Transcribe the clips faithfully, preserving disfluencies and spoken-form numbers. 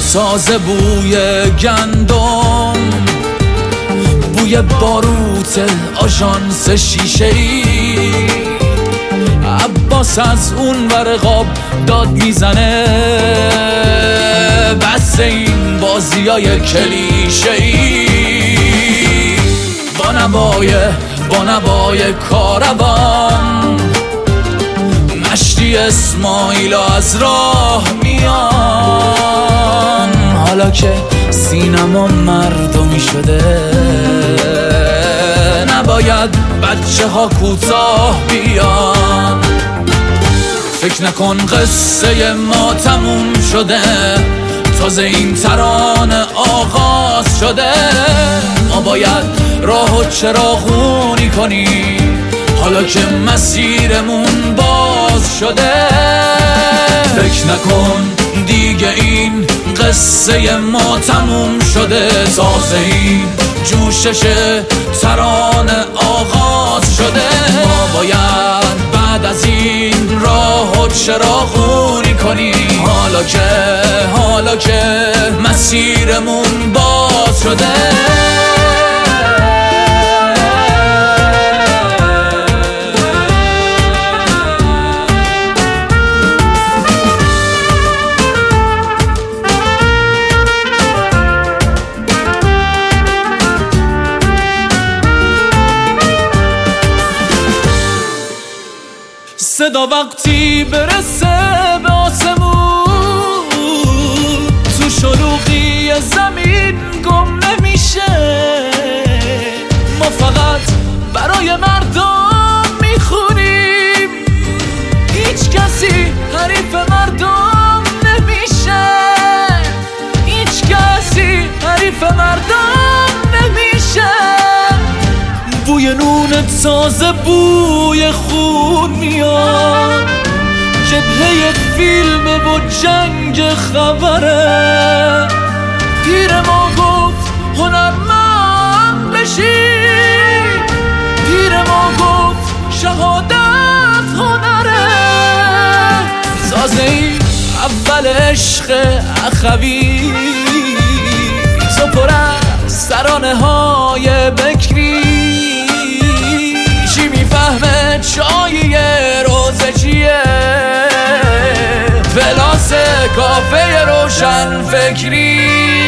تازه بوی گندم، بوی باروت آژانس شیشه‌ای. عباس از اون ور قاب داد میزنه، بس این بازیای کلیشه‌ای. با نوای با نوای کاروان مشتی اسماعیل از راه میان. حالا که سینما مردمی شده، نباید بچه ها کوتاه بیان. فکر نکن قصه ما تموم شده، تازه این ترانه آغاز شده. ما باید راه و چراغونی کنیم، حالا که مسیرمون باز شده. فکر نکن دیگه این قصه ما تموم شده، تازه این جوشش ترانه آغاز شده. ما باید بعد از این راه و چراغونی کنیم، حالا که حالا که مسیرمون باز شده. صدا وقتی برسه به آسمون، تو شلوغی زمین گم نمیشه. ما فقط برای مردم میخونیم، هیچ کسی حریف مردم نمیشه. هیچ کسی حریف مردم نمیشه. بوی نون تازه، بوی خون میاد، جبهه فیلم و جنگ خبره. پیر ما گفت هنرمند بشی، پیر ما گفت شهادت هنره. سازه ای اول عشق اخوی، تو پر از ترانه های بکری. چی میفهمه چایی روزه چیه، پلاس کافه روشن فکری.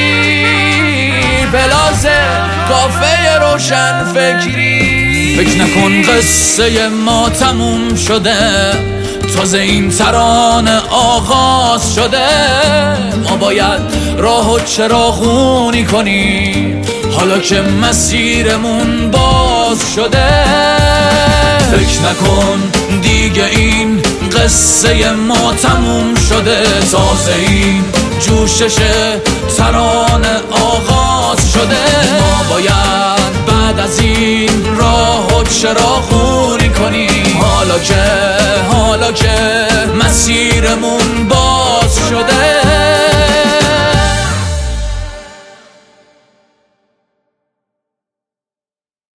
پلاس کافه روشن فکری. فکر نکن قصه ما تموم شده، تازه این ترانه آغاز شده. ما باید راه و چراغونی کنیم، حالا که مسیرمون باز شده. فکر نکن دیگه این قصه ما تموم شده، تازه این جوشش ترانه آغاز شده. ما باید بعد از این راه و چراغونی کنیم، حالا که حالا که مسیرمون باز شده.